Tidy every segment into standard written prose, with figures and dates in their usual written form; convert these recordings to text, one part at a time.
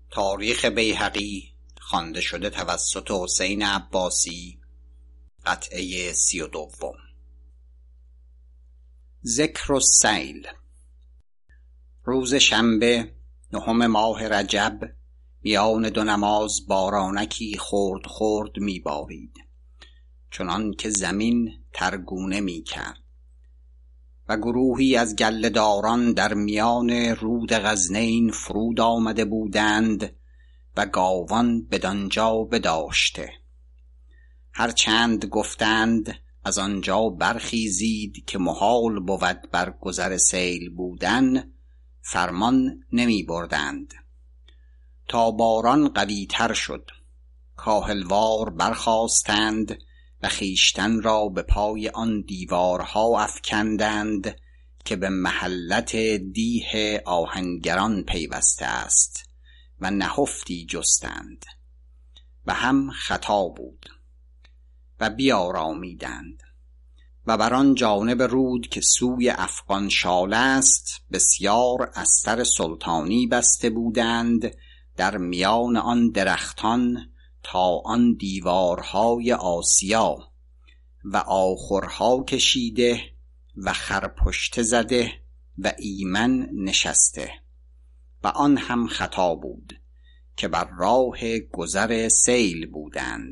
تاریخ بیهقی خوانده شده توسط حسین عباسی. قطعه 32. ذکر السیل. روز شنبه 9 ماه رجب میان دو نماز بارانکی خرد خرد میبارید، چنان که زمین ترگونه میکرد و گروهی از گله‌داران در میان رود غزنین فرود آمده بودند و گاوان بدانجا بداشته. هرچند گفتند از آنجا برخیزید که محال بود بر گذر سیل بودن، فرمان نمی بردند. تا باران قوی تر شد کاهلوار برخاستند و خیشتن را به پای آن دیوارها افکندند که به محلت دیه آهنگران پیوسته است و نهفتی جستند و هم خطا بود و بیارامیدند و بر آن جانب رود که سوی افغان شال است بسیار استر سلطانی بسته بودند در میان آن درختان تا آن دیوارهای آسیا و آخرها کشیده و خرپشته زده و ایمن نشسته و آن هم خطا بود که بر راه گذر سیل بودند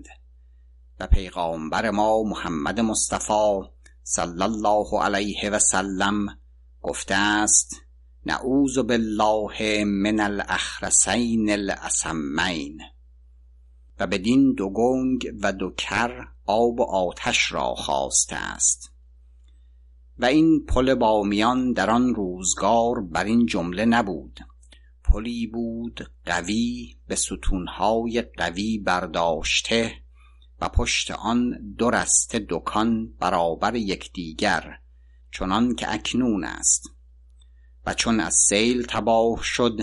و پیغامبر ما محمد مصطفی صلی الله علیه و سلم گفته است: نعوذ بالله من الاخرسین الاسمین. و بدین دو گنگ و دو کر آب و آتش را خواسته است. و این پل بامیان در آن روزگار بر این جمله نبود، پلی بود قوی به ستونهای قوی برداشته و پشت آن دو رسته دکان برابر یکدیگر چنان که اکنون است. و چون از سیل تباه شد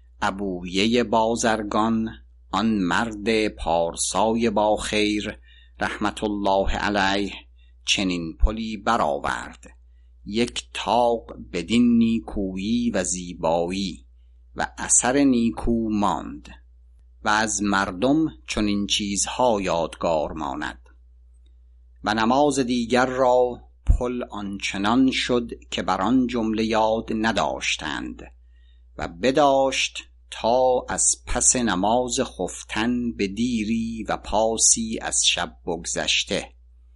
ابویه بازرگان، آن مرد پارسای با خیر رحمت الله علیه، چنین پلی برآورد، یک طاق بدین نیکویی و زیبایی و اثر نیکو ماند و از مردم چنین چیزها یادگار ماند. و نماز دیگر را پل آنچنان شد که بر آن جمله یاد نداشتند و بداشت تا از پس نماز خفتن به دیری و پاسی از شب بگذشته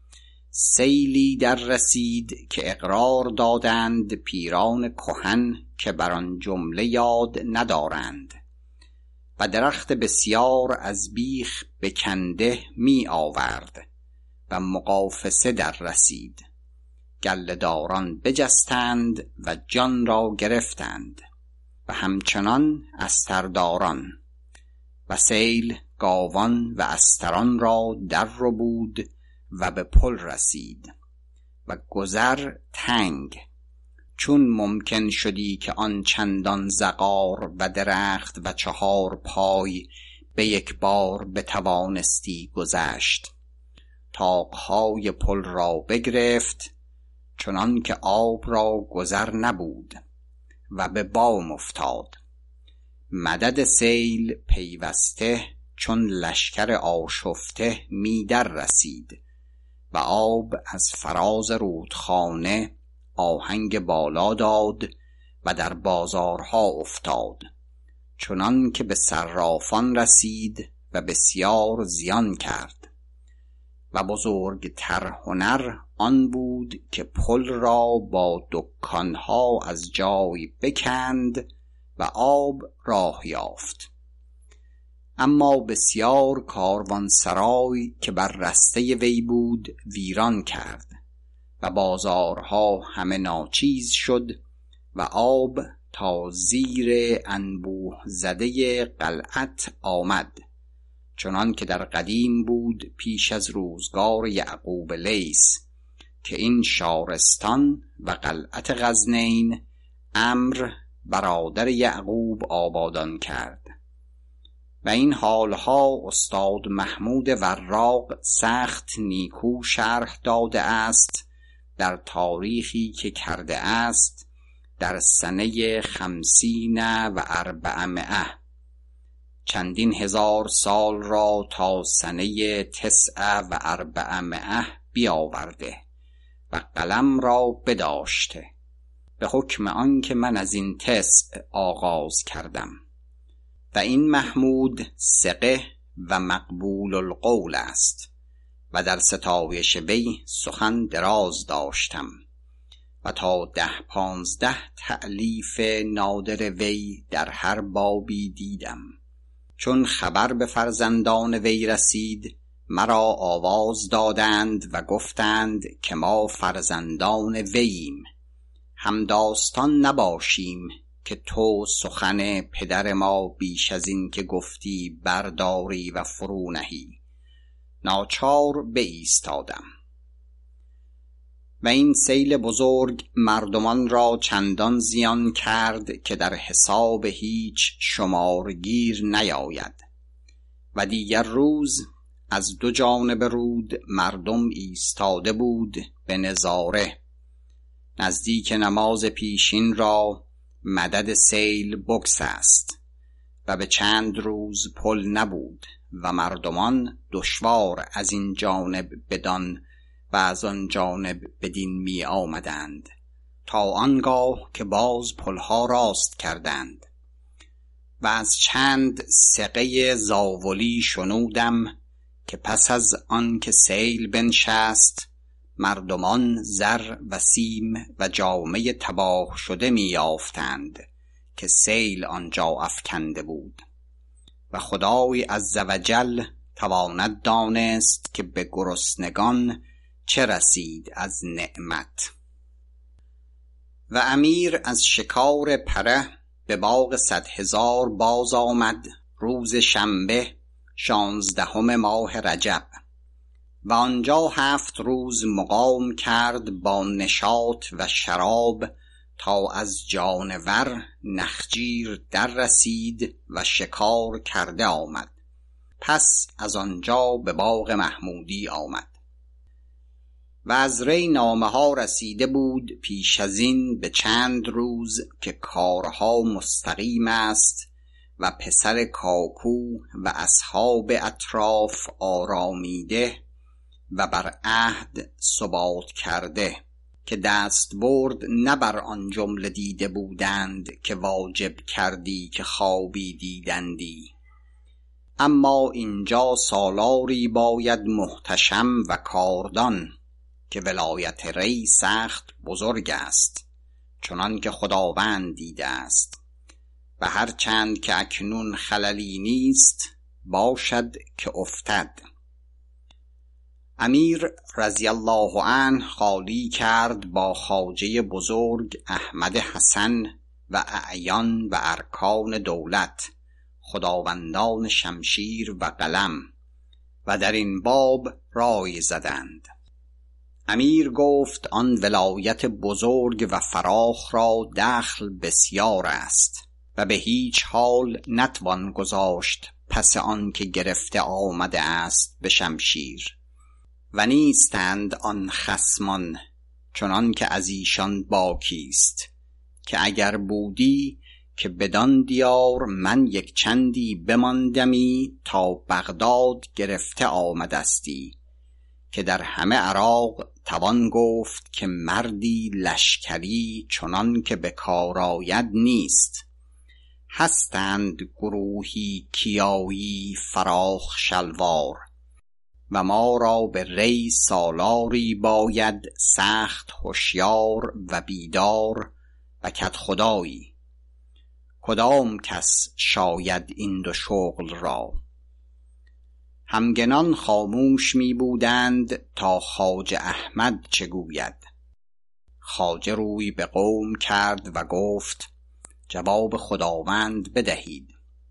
سیلی در رسید که اقرار دادند پیران کهن که بر آن جمله یاد ندارند و درخت بسیار از بیخ بکنده می آورد و مقافسه در رسید. گله‌داران بجستند و جان را گرفتند و همچنان استرداران و سیل گاوان و استران را در ربود و به پل رسید و گذر تنگ، چون ممکن شدی که آن چندان زغار و درخت و 4 پای به یک بار بتوانستی گذشت. طاقهای پل را بگرفت چنان که آب را گذر نبود و به بام افتاد. مدد سیل پیوسته چون لشکر آشفته می در رسید و آب از فراز رودخانه آهنگ بالا داد و در بازارها افتاد، چنان که به صرافان رسید و بسیار زیان کرد. و بزرگتر هنر آن بود که پل را با دکانها از جای بکند و آب راه یافت. اما بسیار کاروانسرای که بر رسته وی بود ویران کرد و بازارها همه ناچیز شد و آب تا زیر انبوه زده قلعت آمد، چنان که در قدیم بود پیش از روزگار یعقوب لیث که این شارستان و قلعت غزنین عمرو برادر یعقوب آبادان کرد. و این حالها استاد محمود وراق سخت نیکو شرح داده است در تاریخی که کرده است در سنه 50 و 400 چندین هزار سال را تا سنه 400 بیاورده و قلم را بداشته، به حکم آن که من از این 9 آغاز کردم. و این محمود ثقه و مقبول القول است و در ستایش وی سخن دراز داشتم و تا 10-15 تألیف نادر وی در هر بابی دیدم. چون خبر به فرزندان وی رسید، مرا آواز دادند و گفتند که ما فرزندان وییم، هم داستان نباشیم که تو سخن پدر ما بیش از این که گفتی برداری و فرو نهی. ناچار بایستادم. و این سیل بزرگ مردمان را چندان زیان کرد که در حساب هیچ شمارگیر نیاید. و دیگر روز از 2 جانب رود مردم ایستاده بود به نظاره. نزدیک نماز پیشین را مدد سیل بگسست و به چند روز پل نبود و مردمان دشوار از این جانب بدان و از آن جانب بدین می آمدند، تا آنگاه که باز پلها راست کردند. و از چند ثقه زاولی شنودم که پس از آن که سیل بنشست، مردمان زر و سیم و جامه تباه شده می یافتند که سیل آنجا افکنده بود. و خدای عزوجل تواند دانست که به گرسنگان چه رسید از نعمت. و امیر از شکار پره به باغ 100,000 باز آمد روز شنبه 16 ماه رجب و آنجا 7 روز مقام کرد با نشاط و شراب تا از جانور نخجیر در رسید و شکار کرده آمد. پس از آنجا به باغ محمودی آمد. و از ری نامه ها رسیده بود پیش از این به چند روز که کارها مستقیم است و پسر کاکو و اصحاب اطراف آرامیده و بر عهد ثبات کرده، که دستبرد نه بر آن جمله دیده بودند که واجب کردی که خوابی دیدندی. اما اینجا سالاری باید محتشم و کاردان، که ولایت ری سخت بزرگ است چنان که خداوند دیده است. و هر چند که اکنون خللی نیست، باشد که افتد. امیر رضی الله عنه خالی کرد با خواجه بزرگ احمد حسن و اعیان و ارکان دولت، خداوندان شمشیر و قلم، و در این باب رای زدند. امیر گفت آن ولایت بزرگ و فراخ را دخل بسیار است و به هیچ حال نتوان گذاشت پس آن که گرفته آمده است به شمشیر. و نیستند آن خصمان چنان که از ایشان باکی است، که اگر بودی که بدان دیار من یک چندی بماندمی تا بغداد گرفته آمدستی، که در همه عراق توان گفت که مردی لشکری چنان که به کار آید نیست. هستند گروهی کیایی فراخ شلوار، و ما را به ری سالاری باید سخت هوشیار و بیدار و کدخدایی. کدام کس شاید این 2 شغل را؟ همگنان خاموش می بودند تا خواجه احمد چه گوید. خواجه روی به قوم کرد و گفت جواب خداوند بدهید.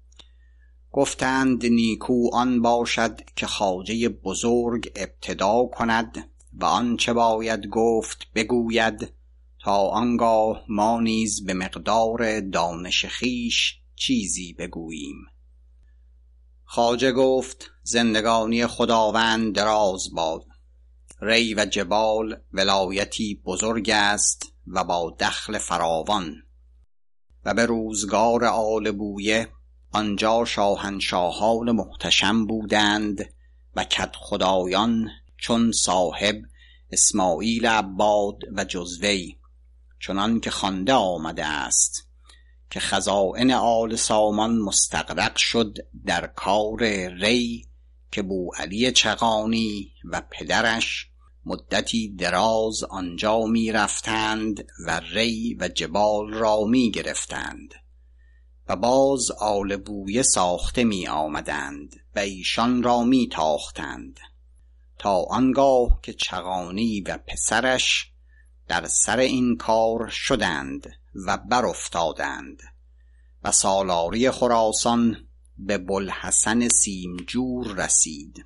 گفتند نیکو آن باشد که خواجه بزرگ ابتدا کند و آنچه باید گفت بگوید، تا آنگاه ما نیز به مقدار دانش خویش چیزی بگوییم. خواجه گفت زندگانی خداوند دراز باد. ری و جبال ولایتی بزرگ است و با دخل فراوان، و به روزگار آل بویه آنجا شاهنشاهان محتشم بودند و کدخدایان چون صاحب اسماعیل عباد و جزوی، چنان که خوانده آمده است که خزائن آل سامان مستغرق شد در کار ری، که بوعلی چغانی و پدرش مدتی دراز آنجا می رفتند و ری و جبال را می گرفتند و باز آل بویه ساخته می آمدند و ایشان را می تاختند، تا آنگاه که چغانی و پسرش در سر این کار شدند و برافتادند و سالاری خراسان به بوالحسن سیمجور رسید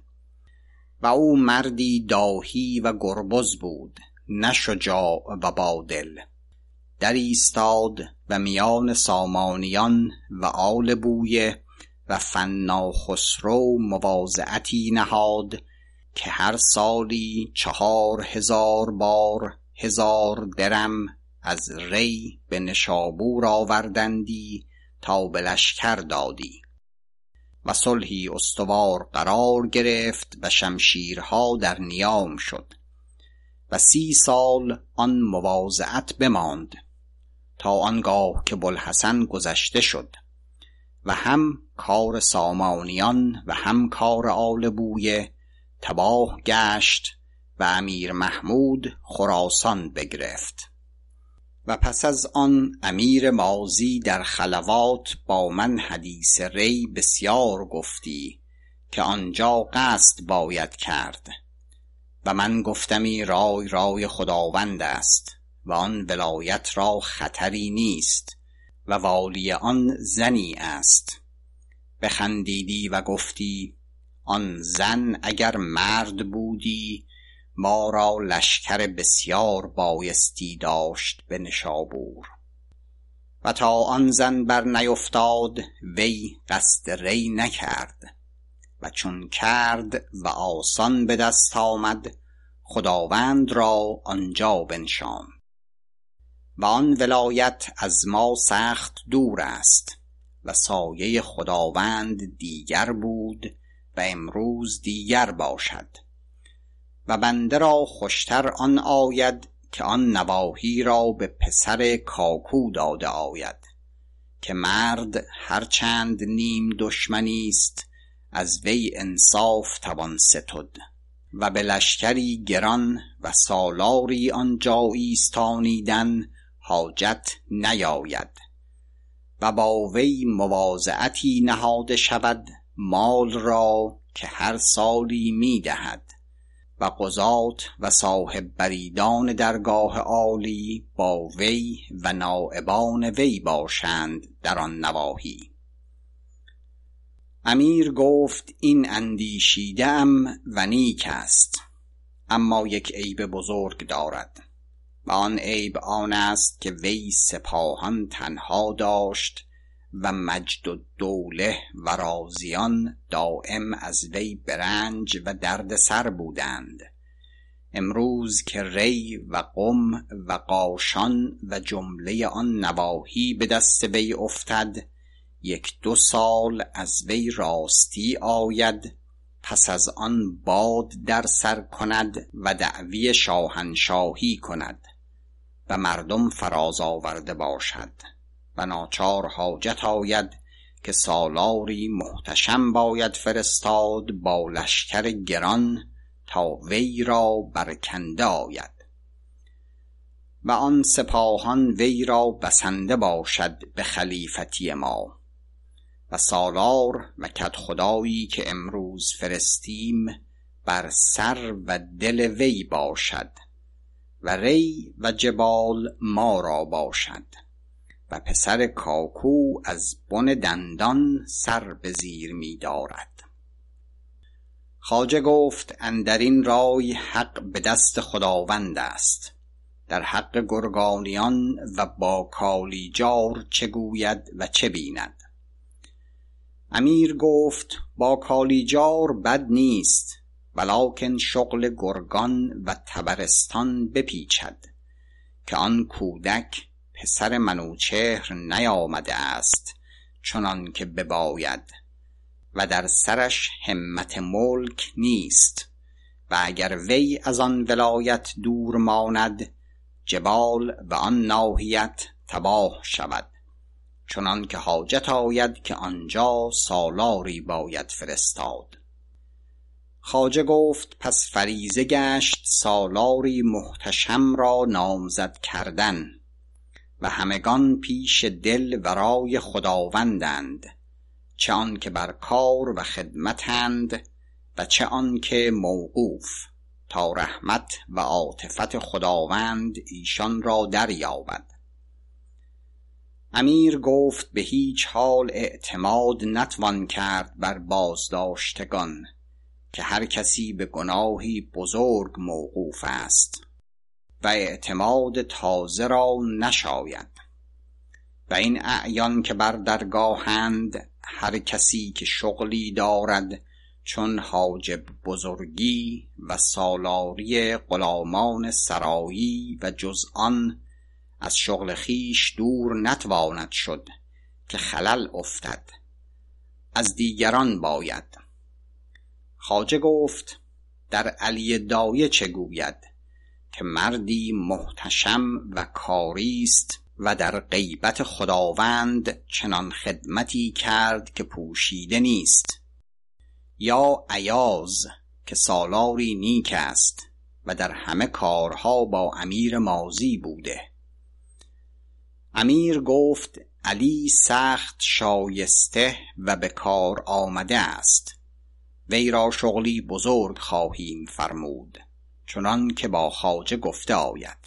و او مردی داهی و گربز بود، نه شجاع و بادل. در ایستاد و میان سامانیان و آل بویه و فنا خسرو مواضعتی نهاد که هر سالی 4000 بار 1000 درم از ری به نشابور آوردندی تا به لشکر دادی و صلحی استوار قرار گرفت و شمشیرها در نیام شد و 30 سال آن مواضعت بماند، تا آنگاه که بوالحسن گذشته شد و هم کار سامانیان و هم کار آل بویه تباه گشت و امیر محمود خراسان بگرفت. و پس از آن امیر ماضی در خلوات با من حدیث ری بسیار گفتی که آنجا قصد باید کرد و من گفتمی رای رای خداوند است و آن ولایت را خطری نیست و والی آن زنی است. بخندیدی و گفتی آن زن اگر مرد بودی ما را لشکر بسیار بایستی داشت به نشابور. و تا آن زن بر نیفتاد وی قصد ری نکرد و چون کرد و آسان به دست آمد خداوند را آنجا بنشاند و آن ولایت از ما سخت دور است و سایه خداوند دیگر بود و امروز دیگر باشد و بنده را خوشتر آن آید که آن نواحی را به پسر کاکو داده آید که مرد هرچند نیم دشمنی است از وی انصاف توان ستد و به لشکری گران و سالاری آنجا ایستانیدن حاجت نیاید و با وی مواضعتی نهاده شود مال را که هر سالی می دهد و قضات و صاحب بریدان درگاه عالی با وی و نائبان وی باشند در آن نواحی. امیر گفت این اندیشیده ام و نیک است، اما یک عیب بزرگ دارد و آن عیب آن است که وی سپاهان تنها داشت و مجد و دوله و رازیان دائم از وی برنج و درد سر بودند. امروز که ری و قم و قاشان و جمله آن نواحی به دست وی افتد 1-2 سال از وی راستی آید، پس از آن باد در سر کند و دعوی شاهنشاهی کند و مردم فراز آورده باشد و ناچار حاجت آید که سالاری محتشم باید فرستاد با لشکر گران تا وی را برکنده آید و آن سپاهان وی را بسنده باشد به خلیفتی ما و سالار و کدخدایی که امروز فرستیم بر سر و دل وی باشد و ری و جبال ما را باشد و پسر کاکو از بن دندان سر به زیر می دارد. خواجه گفت اندرین رای حق به دست خداوند است. در حق گرگانیان و با کالیجار چه گوید و چه بیند؟ امیر گفت با کالیجار بد نیست، ولکن شغل گرگان و تبرستان بپیچد که آن کودک پسر منوچهر نیامده است، چنان که بباید و در سرش همت ملک نیست و اگر وی از آن ولایت دور ماند جبال و آن ناحیت تباه شود، چنان که حاجت آید که آنجا سالاری باید فرستاد. خواجه گفت پس فریضه گشت سالاری محتشم را نامزد کردن و همگان پیش دل ورای خداوندند، چه آن که بر کار و خدمتند و چه آن که موقوف، تا رحمت و عاطفت خداوند ایشان را دریابد. امیر گفت به هیچ حال اعتماد نتوان کرد بر بازداشتگان، که هر کسی به گناهی بزرگ موقوف است و اعتماد تازه را نشاید. و این اعیان که بر درگاهند هر کسی که شغلی دارد چون حاجب بزرگی و سالاری غلامان سرایی و جز آن از شغل خیش دور نتواند شد که خلل افتد، از دیگران باید. خواجه گفت در علی دایه چه گوید که مردی محتشم و کاریست و در غیبت خداوند چنان خدمتی کرد که پوشیده نیست، یا ایاز که سالاری نیک است و در همه کارها با امیر ماضی بوده. امیر گفت علی سخت شایسته و به کار آمده است، وی را شغلی بزرگ خواهیم فرمود چنان که با خواجه گفته آید.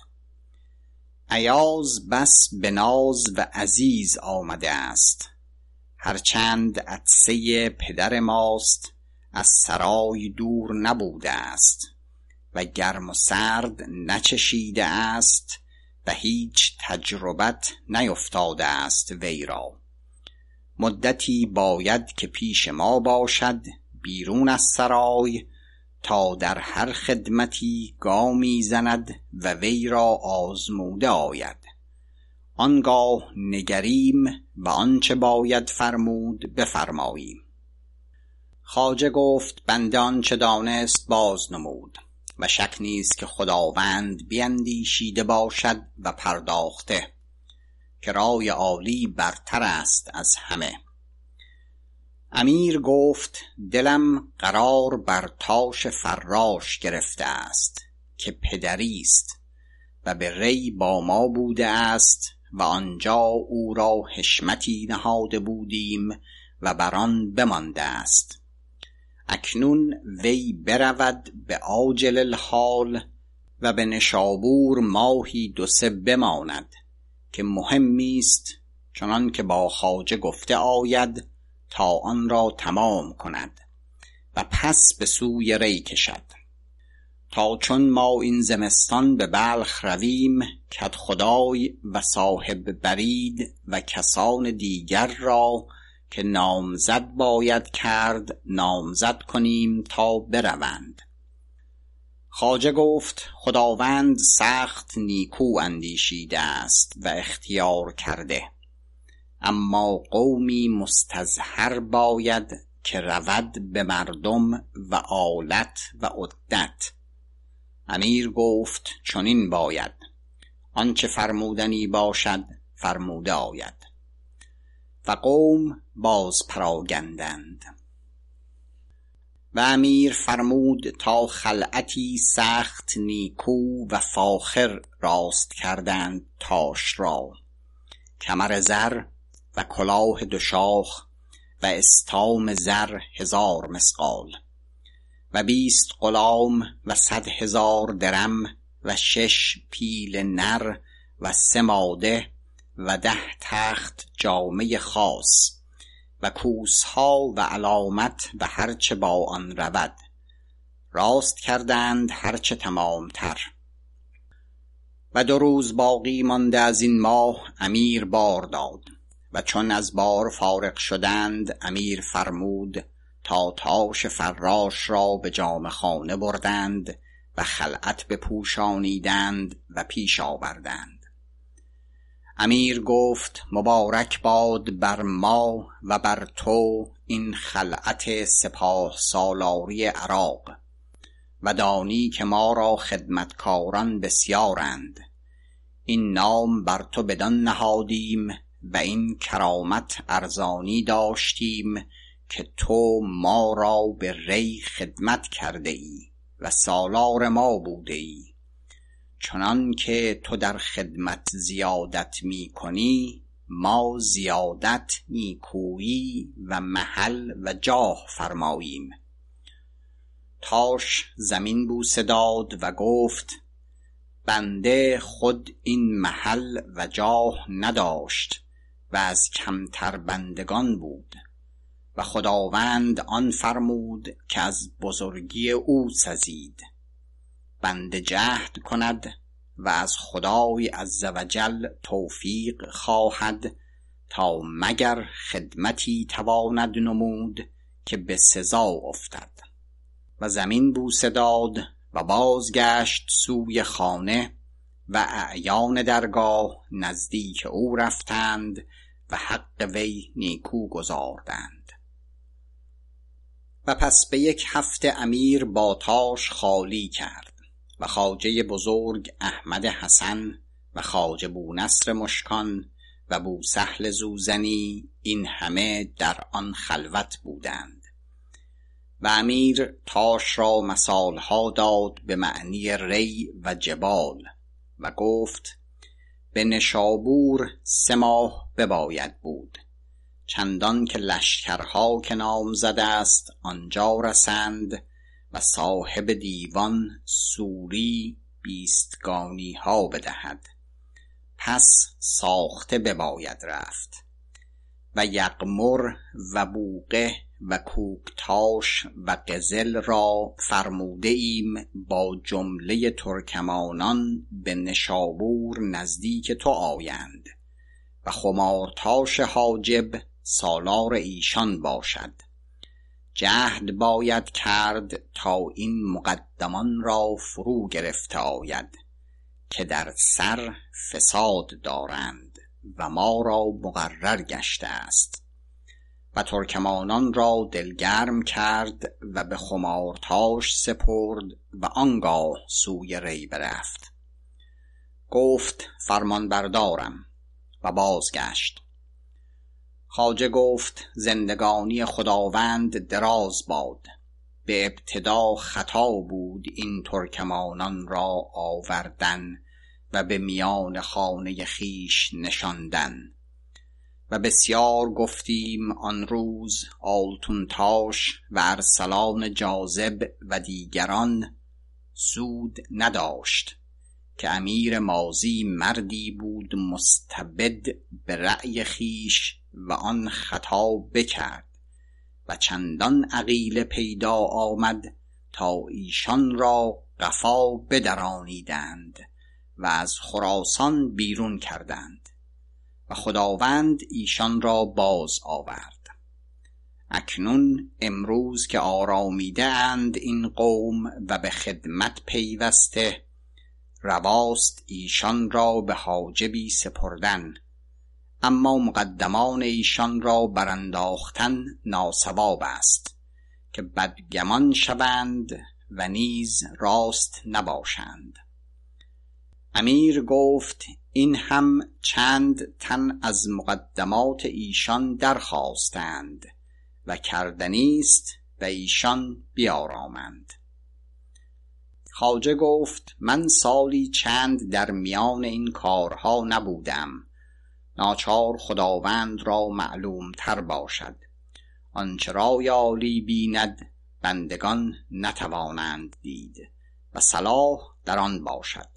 ایاز بس به ناز و عزیز آمده است، هرچند عطسه پدر ماست از سرای دور نبوده است و گرم و سرد نچشیده است و هیچ تجربت نیفتاده است وی را. مدتی باید که پیش ما باشد بیرون از سرای تا در هر خدمتی گامی زند و وی را آزموده آید، آنگاه نگریم و آنچه باید فرمود بفرماییم. خواجه گفت بنده آنچه دانست باز نمود و شک نیست که خداوند بیندیشیده باشد و پرداخته، که رای عالی برتر است از همه. امیر گفت دلم قرار بر تاش فراش گرفته است که پدریست و به ری با ما بوده است و آنجا او را حشمتی نهاده بودیم و بر آن بمانده است. اکنون وی برود به عاجل الحال و به نشابور ماهی 2-3 بماند که مهمی است، چنان که با خواجه گفته آید تا آن را تمام کند و پس به سوی ری کشد، تا چون ما این زمستان به بلخ رویم کدخدای و صاحب برید و کسان دیگر را که نامزد باید کرد نامزد کنیم تا بروند. خواجه گفت خداوند سخت نیکو اندیشیده است و اختیار کرده، اما قومی مستظهر باید که رود به مردم و آلت و عدت. امیر گفت چنین باید، آنچه فرمودنی باشد فرموده آید. و قوم باز پراگندند و امیر فرمود تا خلعتی سخت نیکو و فاخر راست کردند تاش را، کمر زر و کلاه 2 شاخ و استام زر 1000 مثقال و 20 غلام و 100,000 درم و 6 پیل نر و 3 ماده و 10 تخت جامه خاص و کوسها و علامت و هرچه با آن رود راست کردند هرچه تمامتر. و 2 روز باقی مانده از این ماه امیر بار داد و چون از بار فارغ شدند امیر فرمود تا تاش فراش را به جامه خانه بردند و خلعت بپوشانیدند و پیش آوردند. امیر گفت مبارک باد بر ما و بر تو این خلعت سپاه سالاری عراق و دانی که ما را خدمتکاران بسیارند. این نام بر تو بدان نهادیم و این کرامت ارزانی داشتیم که تو ما را به ری خدمت کرده ای و سالار ما بوده ای. چنان که تو در خدمت زیادت می کنی، ما زیادت نیکویی و محل و جاه فرماییم. تاش زمین بوسه داد و گفت بنده خود این محل و جاه نداشت و از کمتر بندگان بود و خداوند آن فرمود که از بزرگی او سزید. بنده جهد کند و از خدای عزوجل توفیق خواهد تا مگر خدمتی تواند نمود که به سزا افتد. و زمین بوسه داد و بازگشت سوی خانه و اعیان درگاه نزدیک او رفتند و حق وی نیکو گزاردند. و پس به 1 هفته امیر با تاش خالی کرد و خواجه بزرگ احمد حسن و خواجه بونصر مشکان و بوسهل زوزنی این همه در آن خلوت بودند. و امیر تاش را مثالها داد به معنی ری و جبال و گفت به نشابور 3 ماه بباید بود، چندان که لشکرها که نامزد است آنجا رسند و صاحب دیوان سوری 20 گانی ها بدهد. پس ساخته بباید رفت. و یغمر و بوقه و کوکتاش و قزل را فرموده ایم با جمله ترکمانان به نشابور نزدیک تو آیند و خمارتاش حاجب سالار ایشان باشد. جهد باید کرد تا این مقدمان را فرو گرفته آید که در سر فساد دارند و ما را مقرر گشته است. و ترکمانان را دلگرم کرد و به خمارتاش سپرد و آنگاه سوی ری برفت. گفت فرمان بردارم و بازگشت. خواجه گفت زندگانی خداوند دراز باد. به ابتدا خطا بود این ترکمانان را آوردن و به میان خانه خیش نشاندن. و بسیار گفتیم آن روز آلتونتاش و ارسلان جاذب و دیگران سود نداشت که امیر ماضی مردی بود مستبد به رأی خیش و آن خطا بکرد و چندان عقیله پیدا آمد تا ایشان را قفا بدرانیدند و از خراسان بیرون کردند و خداوند ایشان را باز آورد. اکنون امروز که آرامیده اند این قوم و به خدمت پیوسته، رواست ایشان را به حاجبی سپردن، اما مقدمان ایشان را برانداختن ناصواب است که بدگمان شوند و نیز راست نباشند. امیر گفت این هم چند تن از مقدمات ایشان درخواستند و کردنیست و ایشان بیارامند. خواجه گفت من سالی چند در میان این کارها نبودم، ناچار خداوند را معلوم تر باشد. آنچه رای عالی بیند بندگان نتوانند دید و صلاح در آن باشد.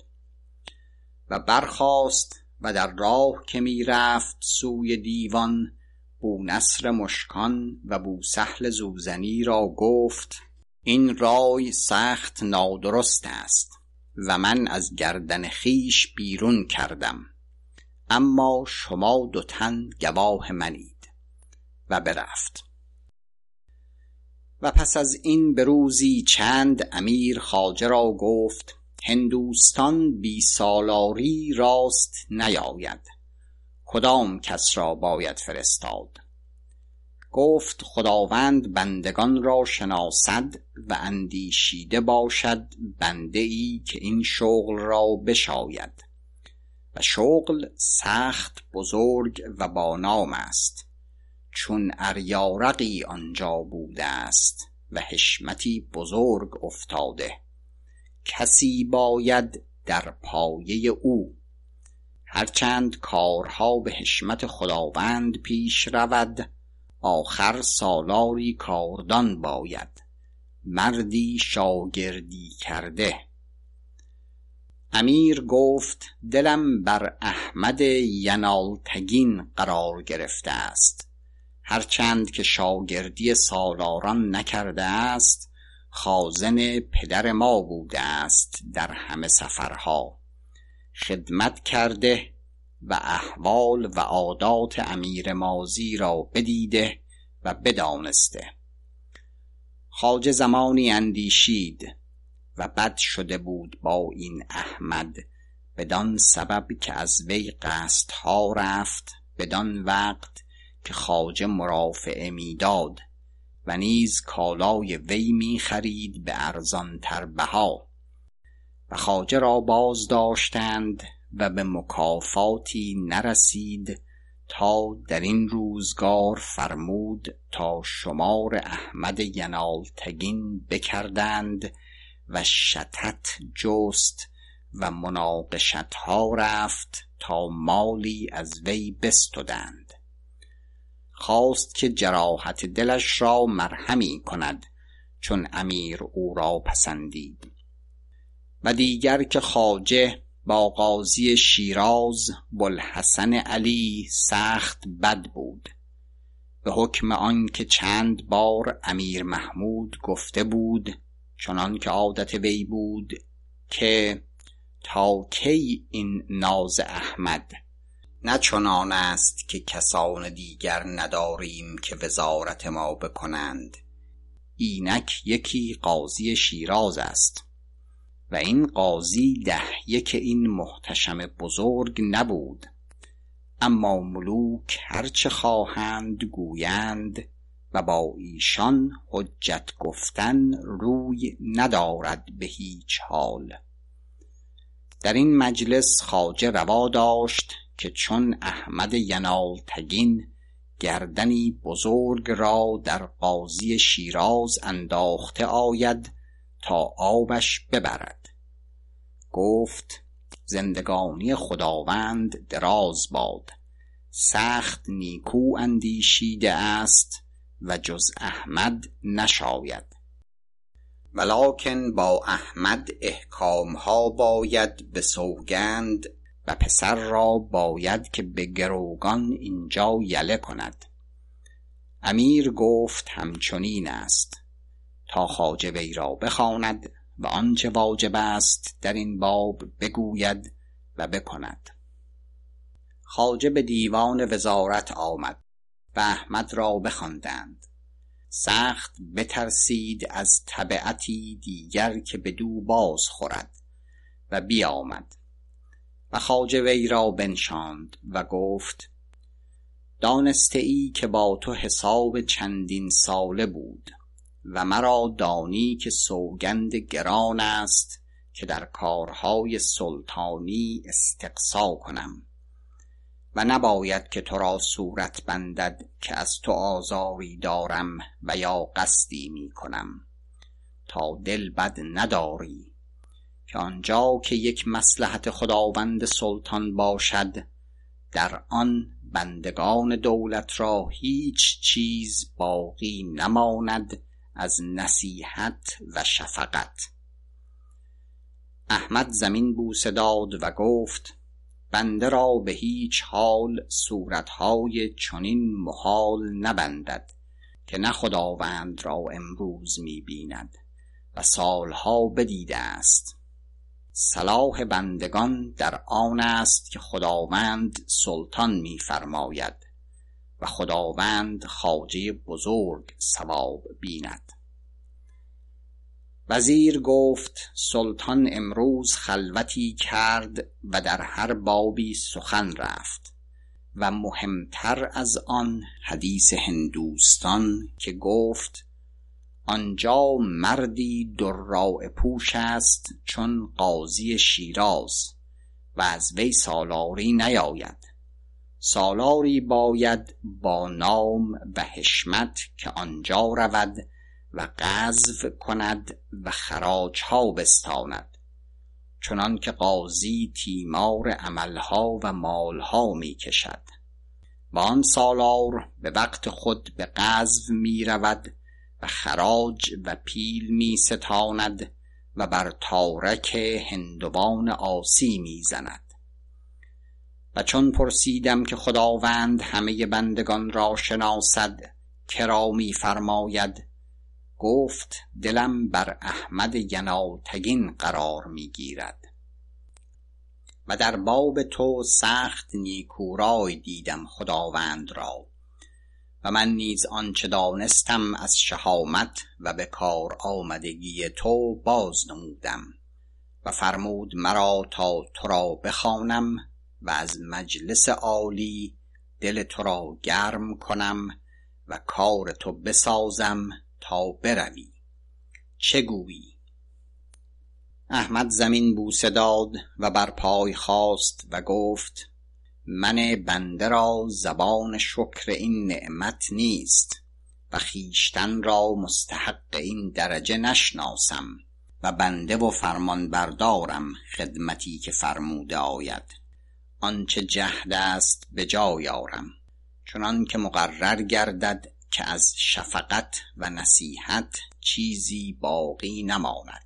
و برخاست و در راه که می رفت سوی دیوان بونصر مشکان و بوسهل زوزنی را گفت این رای سخت نادرست است و من از گردن خیش بیرون کردم، اما شما 2 تن گواه منید. و برفت. و پس از این به روزی چند امیر خواجه را گفت هندوستان بی سالاری راست نیاید. کدام کس را باید فرستاد؟ گفت خداوند بندگان را شناسد و اندیشیده باشد بنده ای که این شغل را بشاید و شغل سخت بزرگ و با نام است، چون اریارقی آنجا بوده است و حشمتی بزرگ افتاده. کسی باید در پایه او. هرچند کارها به حشمت خداوند پیش رود، آخر سالاری کاردان باید، مردی شاگردی کرده. امیر گفت دلم بر احمد ینالتگین قرار گرفته است. هرچند که شاگردی سالاران نکرده است، خازن پدر ما بوده است در همه سفرها. خدمت کرده و احوال و عادات امیر ماضی را بدیده و بدانسته. خواجه زمانی اندیشید و بد شده بود با این احمد، بدان سبب که از وی قصدها رفت بدان وقت که خواجه مرافعه میداد و نیز کالای وی می خرید به ارزانتر بها و خواجه را باز داشتند و به مکافاتی نرسید تا در این روزگار فرمود تا شمار احمد ینالتگین بکردند و شتت جست و مناقشتها رفت تا مالی از وی بستدند. خواست که جراحت دلش را مرهمی کند، چون امیر او را پسندید. و دیگر که خواجه با قاضی شیراز بوالحسن علی سخت بد بود، به حکم آن که چند بار امیر محمود گفته بود، چنان که عادت وی بود، که تا کی این ناز احمد؟ نه چنان است که کسان دیگر نداریم که وزارت ما بکنند. اینک یکی قاضی شیراز است و این قاضی 10 این محتشم بزرگ نبود، اما ملوک هرچه خواهند گویند و با ایشان حجت گفتن روی ندارد به هیچ حال. در این مجلس خواجه روا داشت که چون احمد ینالتگین گردنی بزرگ را در قاضی شیراز انداخته آید تا آبش ببرد. گفت زندگانی خداوند دراز باد، سخت نیکو اندیشیده است و جز احمد نشاید، ولکن با احمد احکامها باید به سوگند و پسر را باید که به گروگان اینجا یله کند. امیر گفت همچنین است، تا خواجه وی را بخواند و آنچه واجب است در این باب بگوید و بکند. خواجه به دیوان وزارت آمد و احمد را بخواندند. سخت بترسید از تبعتی دیگر که بدو باز خورد و بیامد و خواجه وی را بنشاند و گفت دانسته ای که با تو حساب چندین ساله بود و مرا دانی که سوگند گران است که در کارهای سلطانی استقصا کنم و نباید که تو را صورت بندد که از تو آزاری دارم و یا قصدی می کنم، تا دل بد نداری که آنجا که یک مصلحت خداوند سلطان باشد، در آن بندگان دولت را هیچ چیز باقی نماند از نصیحت و شفقت. احمد زمین بوسه داد و گفت بنده را به هیچ حال صورتهای چنین محال نبندد که نه خداوند را امروز می بیند و سالها بدیده است. صلاح بندگان در آن است که خداوند سلطان می فرماید و خداوند خواجه بزرگ ثواب بیند. وزیر گفت سلطان امروز خلوتی کرد و در هر بابی سخن رفت و مهمتر از آن حدیث هندوستان که گفت آنجا مردی دراعه پوش است چون قاضی شیراز و از وی سالاری نیاید. سالاری باید با نام و حشمت که آنجا رود و غزو کند و خراجها بستاند، چنان که قاضی تیمار عملها و مالها می کشد. و آن سالار به وقت خود به غزو می رود و خراج و پیل می ستاند و بر تارک هندوان عاصی می زند. و چون پرسیدم که خداوند همه بندگان را شناسد کرا می فرماید، گفت دلم بر احمد ینالتگین قرار می گیرد. و در باب تو سخت نیکورای دیدم خداوند را و من نیز آنچه دانستم از شهامت و به کار آمدگی تو باز نمودم و فرمود مرا تا تو را بخوانم و از مجلس عالی دل تو را گرم کنم و کار تو بسازم تا بروی. چه گویی؟ احمد زمین بوسه داد و بر پای خاست و گفت من بنده را زبان شکر این نعمت نیست و خیشتن را مستحق این درجه نشناسم و بنده و فرمان بردارم خدمتی که فرموده آید. آنچه جهد است به جای آرم، چنان که مقرر گردد که از شفقت و نصیحت چیزی باقی نماند.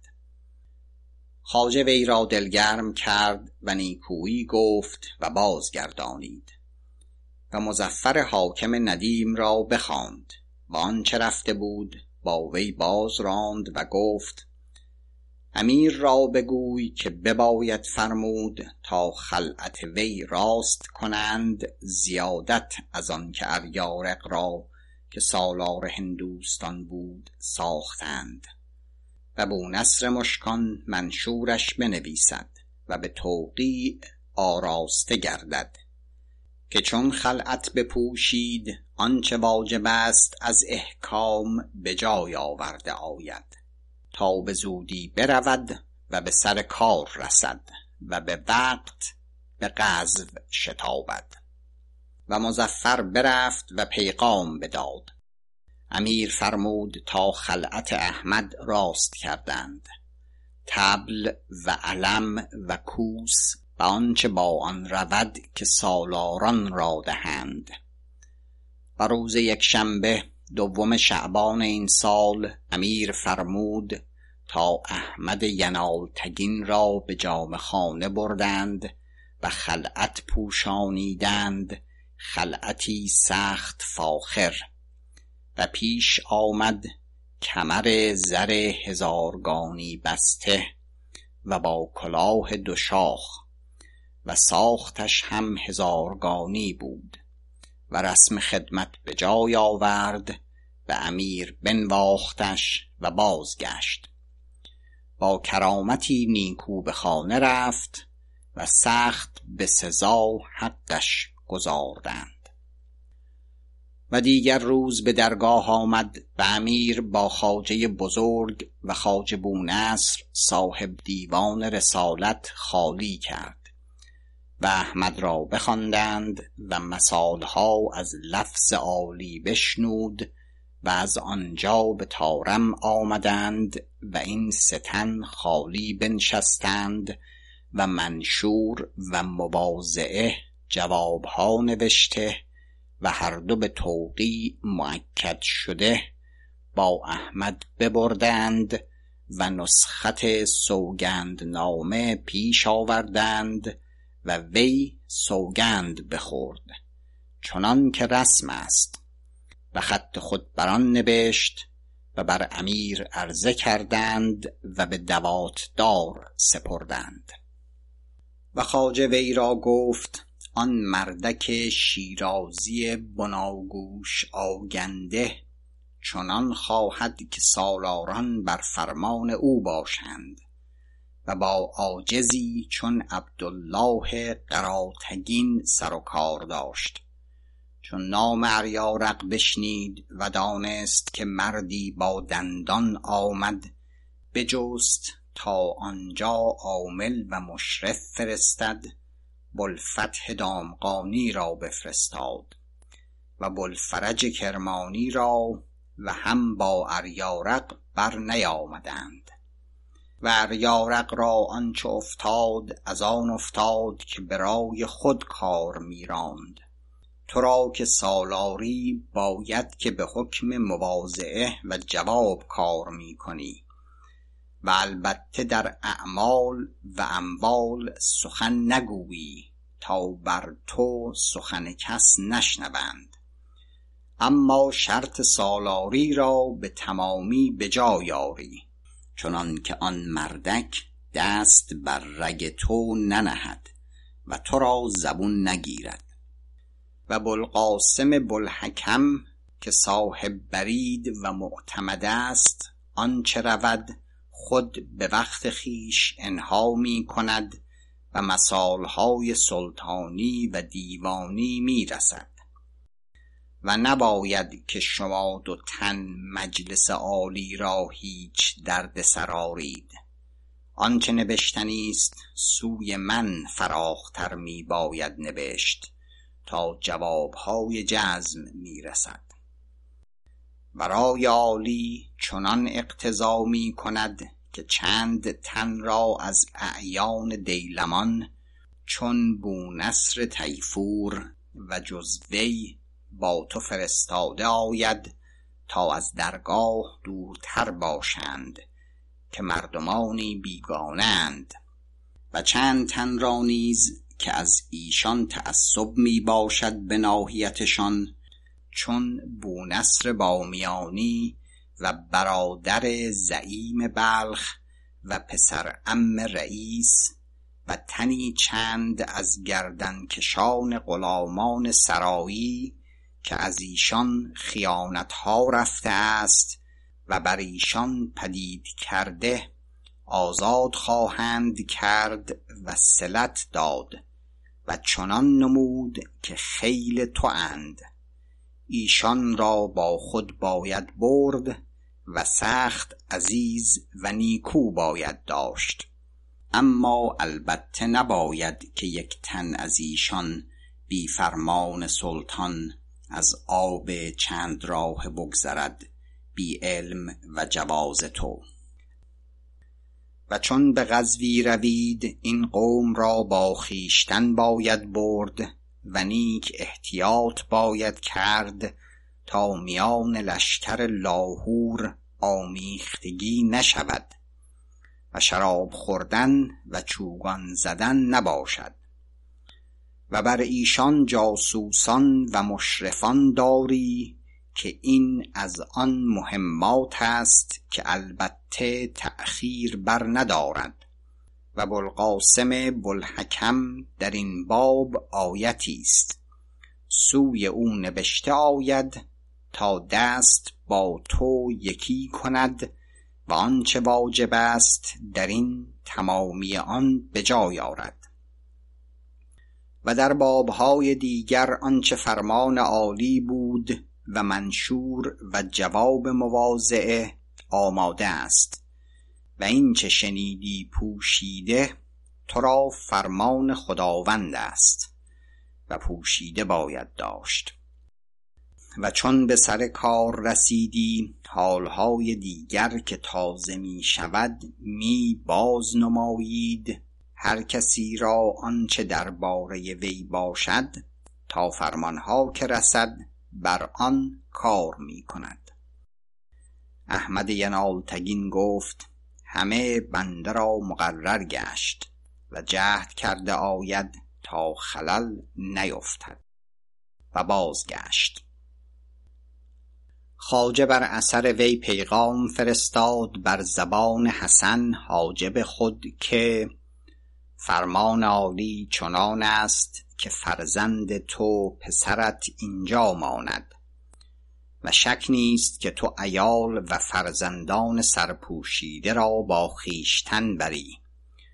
خواجه وی را دلگرم کرد و نیکویی گفت و بازگردانید و مظفر حاکم ندیم را بخواند و آنچه رفته بود با وی باز راند و گفت امیر را بگوی که بباید فرمود تا خلعت وی راست کنند زیادت از آن که اریارق را که سالار هندوستان بود ساختند و بونصر مشکان منشورش بنویسد و به توقیع آراسته گردد که چون خلعت بپوشید آنچه واجب است از احکام به جای آورده آید تا به زودی برود و به سر کار رسد و به وقت به غزو شتابد. و مظفر برفت و پیغام بداد. امیر فرمود تا خلعت احمد راست کردند، طبل و علم و کوس و آنچه با آن رود که سالاران را دهند. و روز یکشنبه 2 شعبان این سال امیر فرمود تا احمد ینالتگین را به جامه خانه بردند و خلعت پوشانیدند، خلعتی سخت فاخر. و پیش آمد کمر زر 1000 گانی بسته و با کلاه 2 شاخ و ساختش هم 1000 گانی بود و رسم خدمت به جای آورد و امیر بنواختش و بازگشت. با کرامتی نیکو به خانه رفت و سخت به سزا حقش گزاردند. و دیگر روز به درگاه آمد و امیر با خواجه بزرگ و خواجه بونصر صاحب دیوان رسالت خالی کرد و احمد را بخواندند و مثالها از لفظ عالی بشنود و از آنجا به طارم آمدند و این 3 تن خالی بنشستند و منشور و مواضعه جوابها نوشته و هر دو به توقیع مؤکد شده با احمد ببردند و نسخت سوگندنامه پیش آوردند و وی سوگند بخورد چنان که رسم است و خط خود بران نبشت و بر امیر عرضه کردند و به دواتدار سپردند. و خواجه وی را گفت آن مردک شیرازی بناگوش آگنده چنان خواهد که سالاران بر فرمان او باشند و با عاجزی چون عبدالله قراتگین سر و کار داشت. چون نام اریارق بشنید و دانست که مردی با دندان آمد، بجست تا آنجا عامل و مشرف فرستد. بوالفتح دامغانی را بفرستاد و بوالفرج کرمانی را و هم با اریارق بر نیامدند. و اریارق را آنچه افتاد از آن افتاد که برای خود کار میراند. تو را که سالاری باید که به حکم مواضعه و جواب کار میکنی و البته در اعمال و اموال سخن نگویی تا بر تو سخن کس نشنوند، اما شرط سالاری را به تمامی به جای آری، چنان که آن مردک دست بر رگ تو ننهد و تو را زبون نگیرد. و بوالقاسم بوالحکم که صاحب برید و معتمد است، آنچه رود خود به وقت خیش انها می کند و مثالهای سلطانی و دیوانی می رسد. و نباید که شما دو تن مجلس عالی را هیچ درد سر آرید. آنچه نبشتنی است سوی من فراختر می باید نبشت تا جوابهای جزم می رسد. و رای عالی چنان اقتضا می کند که چند تن را از اعیان دیلمان چون بونصر تیفور و جزوی با تو فرستاده آید تا از درگاه دورتر باشند که مردمانی بیگانند. و چند تن را نیز که از ایشان تعصب می باشد به ناحیتشان، چون بونصر بامیانی و برادر زعیم بلخ و پسر عم رئیس و تنی چند از گردنکشان غلامان سرایی که از ایشان خیانتها رفته است و بر ایشان پدید کرده، آزاد خواهند کرد و صلت داد و چنان نمود که خیل تو اند. ایشان را با خود باید برد و سخت عزیز و نیکو باید داشت، اما البته نباید که یک تن از ایشان بی فرمان سلطان از آب چند راه بگذرد بی علم و جواز تو. و چون به غزوی روید این قوم را با خویشتن باید برد و نیک احتیاط باید کرد تا میان لشکر لاهور آمیختگی نشود و شراب خوردن و چوگان زدن نباشد. و بر ایشان جاسوسان و مشرفان داری که این از آن مهمات است که البته تأخیر بر ندارد. و بوالقاسم بوالحکم در این باب آیتی است، سوی او نبشته آید تا دست با تو یکی کند و آنچه واجب است در این تمامی آن به جای آرد. و در بابهای دیگر آنچه فرمان عالی بود و منشور و جواب مواضعه آماده است و این چه شنیدی پوشیده تو را فرمان خداوند است و پوشیده باید داشت. و چون به سر کار رسیدی حالهای دیگر که تازه می شود می باز نمایید، هر کسی را آنچه درباره وی باشد تا فرمانها که رسد بر آن کار می کند. احمد ینالتگین گفت همه بنده را مقرر گشت و جهد کرده آید تا خلل نیفتد و بازگشت. خواجه بر اثر وی پیغام فرستاد بر زبان حسن حاجب خود که فرمان عالی چنان است که فرزند تو پسرت اینجا ماند و شک نیست که تو عیال و فرزندان سرپوشیده را با خویشتن بری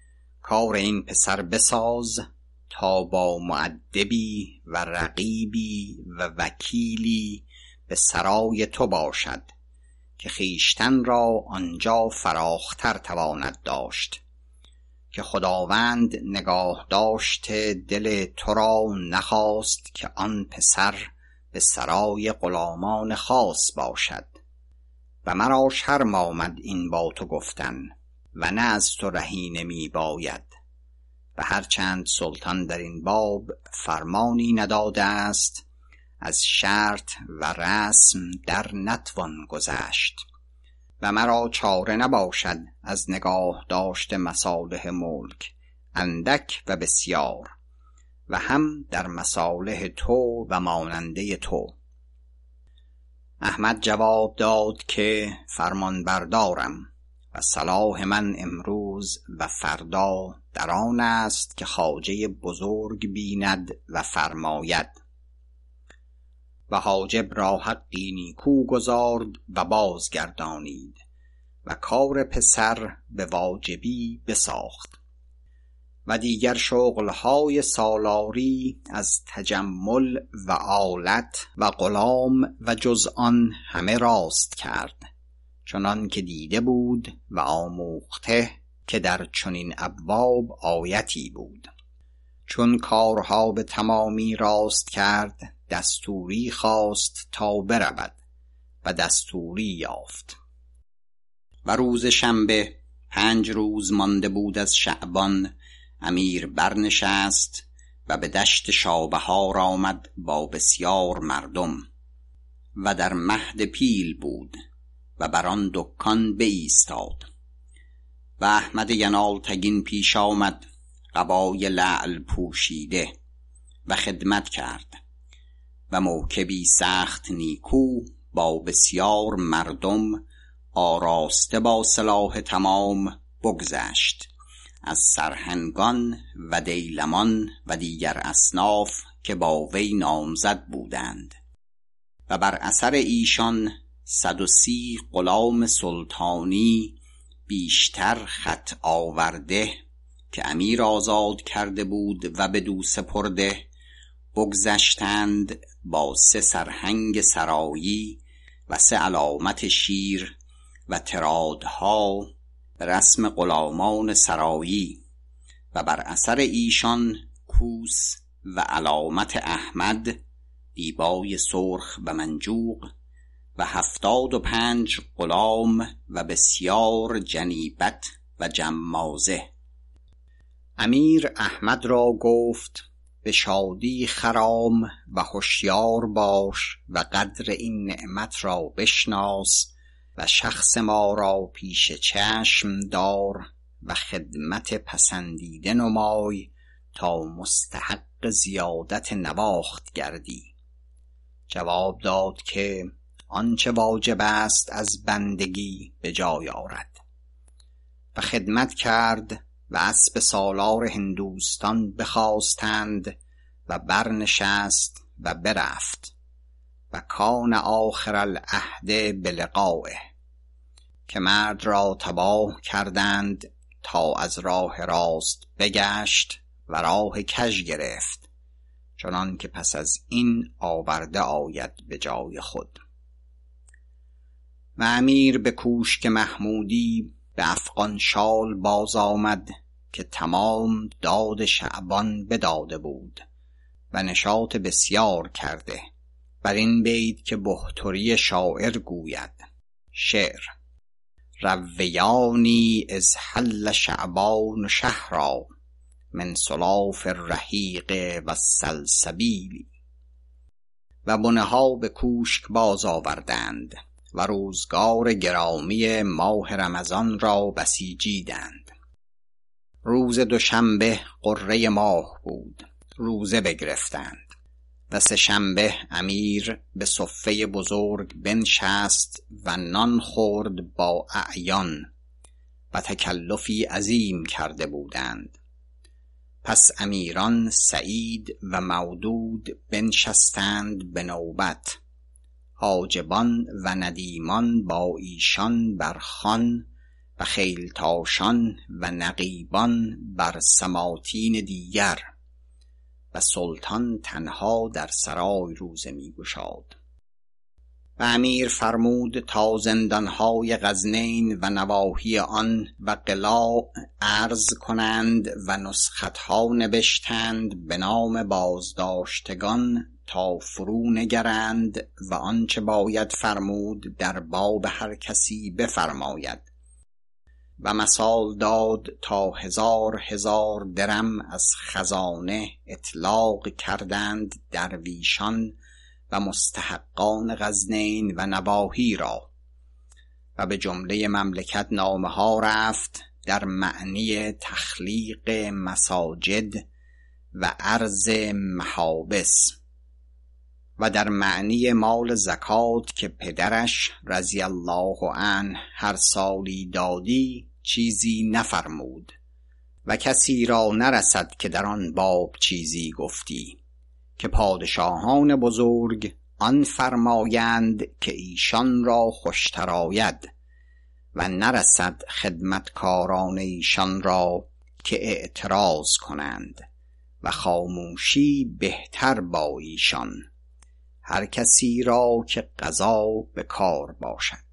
کار این پسر بساز تا با مؤدبی و رقیبی و وکیلی به سرای تو باشد که خویشتن را آنجا فراختر تواند داشت، که خداوند نگاه داشته دل تو را نخواست که آن پسر به سرای غلامان خاص باشد. و مرا شرم آمد این با تو گفتن و نه از تو رهینه می باید. و هرچند سلطان در این باب فرمانی نداده است، از شرط و رسم در نتوان گذشت و مرا چاره نباشد از نگاه داشت مصالح ملک اندک و بسیار و هم در مصالح تو و ماننده تو. احمد جواب داد که فرمان بردارم و صلاح من امروز و فردا در آن است که خواجه بزرگ بیند و فرماید. و حاجب را حقی نیکو گزارد و بازگردانید و کار پسر به واجبی بساخت. و دیگر شغلهای سالاری از تجمل و آلت و غلام و جز آن همه راست کرد، چنان که دیده بود و آموخته که در چنین ابواب آیتی بود. چون کارها به تمامی راست کرد، دستوری خواست تا برود و دستوری یافت. و روز شنبه 5 روز مانده بود از شعبان، امیر برنشست و به دشت شابهار آمد با بسیار مردم و در مهد پیل بود و بر آن دکان بایستاد. و احمد ینالتگین پیش آمد قبای لعل پوشیده و خدمت کرد و موکبی سخت نیکو با بسیار مردم آراسته با سلاح تمام بگذشت، از سرهنگان و دیلمان و دیگر اصناف که با وی نامزد بودند. و بر اثر ایشان 130 غلام سلطانی بیشتر خط آورده که امیر آزاد کرده بود و بدو سپرده بگذشتند با 3 سرهنگ سرایی و 3 علامت شیر و ترادها به رسم غلامان سرایی. و بر اثر ایشان کوس و علامت احمد دیبای سرخ و منجوق و 75 غلام و بسیار جنیبت و جمازه. امیر احمد را گفت به شادی خرام و هوشیار باش و قدر این نعمت را بشناس و شخص ما را پیش چشم دار و خدمت پسندیده نمای تا مستحق زیادت نواخت گردی. جواب داد که آنچه واجب است از بندگی به جای آرد. و خدمت کرد و اسب سالار هندوستان بخواستند و برنشست و برفت. و کان آخر العهد بلقائه، که مرد را تباه کردند تا از راه راست بگشت و راه کژ گرفت، چنان که پس از این آورده آید به جای خود. و امیر به کوشک محمودی به افغان شال باز آمد که تمام داد شعبان بداده بود و نشاط بسیار کرده، بر این بیت که بحتری شاعر گوید: شعر رویانی از حل شعبان شهرا من سلاف الرحیق و السلسبیل. و بنه ها به کوشک باز آوردند و روزگار گرامی ماه رمضان را بسیجیدند. روز دوشنبه قره ماه بود، روزه بگرفتند. و 3 شنبه امیر به صفه بزرگ بنشست و نان خورد با اعیان و تکلفی عظیم کرده بودند. پس امیران سعید و مودود بنشستند به نوبت، حاجبان و ندیمان با ایشان بر خوان و خیلتاشان و نقیبان بر سماطین دیگر، و سلطان تنها در سرای روزه می گشاد. و امیر فرمود تا زندانهای غزنین و نواحی آن و قلاع عرض کنند و نسختها نبشتند به نام بازداشتگان تا فرو نگرند و آنچه باید فرمود در باب هر کسی بفرماید. و مثال داد تا 1000 درم از خزانه اطلاق کردند درویشان و مستحقان غزنین و نواحی را، و به جمله مملکت نامه ها رفت در معنی تخلیق مساجد و عرض محابس، و در معنی مال زکات که پدرش رضی الله عنه هر سالی دادی چیزی نفرمود و کسی را نرسد که در آن باب چیزی گفتی، که پادشاهان بزرگ آن فرمایند که ایشان را خوشتر آید و نرسد خدمتکاران ایشان را که اعتراض کنند و خاموشی بهتر با ایشان، هر کسی را که قضا به کار باشد.